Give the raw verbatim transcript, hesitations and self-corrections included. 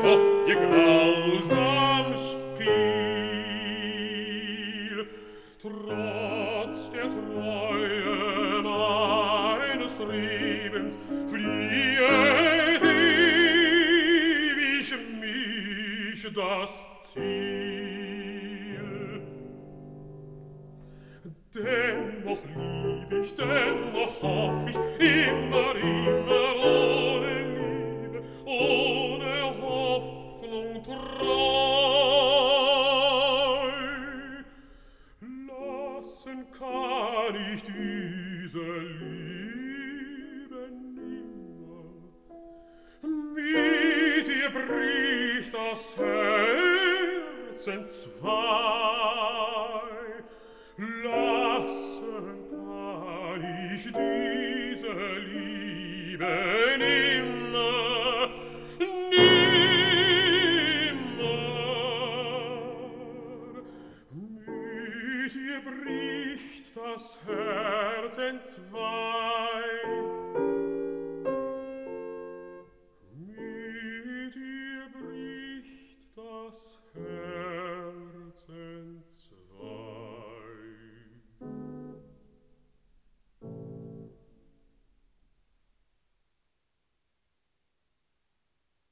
doch ihr grausam Spiel. Trotz der Treue meines Lebens fliehet ewig mich das Ziel. Dennoch lieb ich, dennoch hoff ich immer, immer ohne Liebe, ohne Hoffnung treu. Lassen kann ich diese Liebe nimmer, mit ihr bricht das Herz entzwei. Lassen kann ich diese Liebe nimmer, nimmer. Mit ihr bricht das Herz entzwei.